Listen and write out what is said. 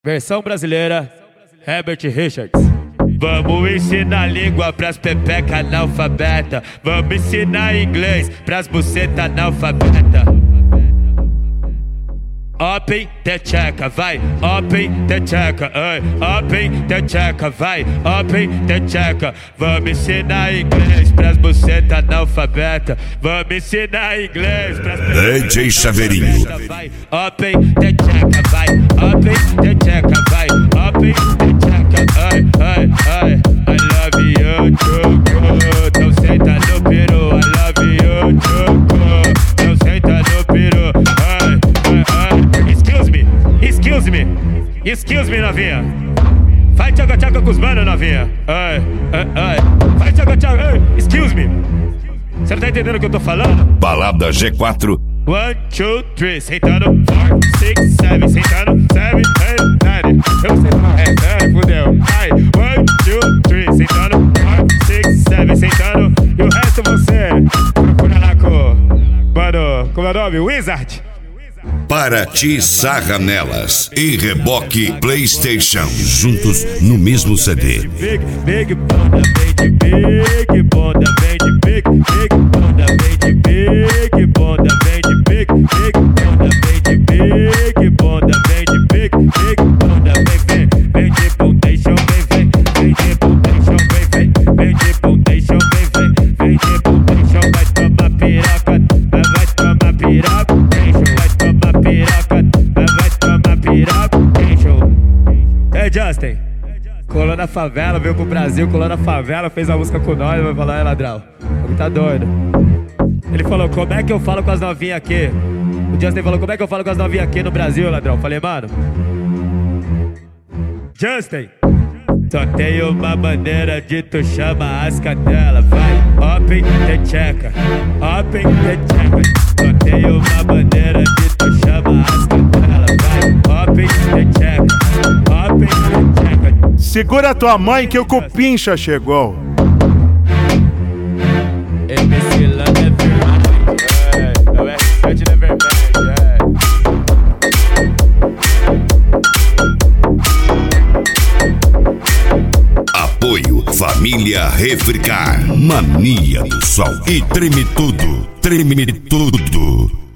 Versão brasileira, Herbert Richards. Vamos ensinar língua pras pepeca analfabeta. Vamos ensinar inglês pras buceta analfabeta. Open the checa, vai, open the checa, open the checa, vai, open the checa. Vamos ensinar inglês pras buceta analfabeta. Vamos ensinar inglês pras DJ Chaveirinho. Vai, open the checa, vai, open the checa, vai, open the checa, I love you, choco. Não senta no peru, I love you, choco. Não senta no peru, Excuse me, novinha. Vai tchaca-tchaca com os manos, novinha. Vai tchaca-tchaca, excuse me. Você não tá entendendo o que eu tô falando? Balada G4. 1, 2, 3, sentando 4, 6, 7, sentando 7, 8, 9. Eu sei falar, fudeu. Vai, 1, 2, 3, sentando 4, 6, 7, sentando. E o resto você procura lá com... Mano, como é o nome? Wizard. Para ti, Sarra Nelas e Reboque PlayStation, juntos no mesmo CD. Big bunda vem de big, bunda vem de big, big bunda vem de big, bunda vem de big, big bunda vem de big, bunda vem de big, big bunda vem de foundation, vem de foundation, vem de foundation, vem de foundation, vai tomar piroca, vai tomar piroca, Justin, colou na favela, veio pro Brasil, colou na favela, fez uma música com nós, vai falar, ladrão, ele tá doido. Ele falou, como é que eu falo com as novinhas aqui? O Justin falou, como é que eu falo com as novinhas aqui no Brasil, ladrão? Falei, mano, Justin, só tem uma maneira de tu chama as cadelas, vai, open the checa, open the checa. Só tem uma maneira de tu chama as cadelas, vai, open the checa, open the checa. Segura tua mãe que o cupincha chegou. MC Lando é verdade, é o R7 é verdade, Apoio Família Refricar, Mania do Sol e treme tudo.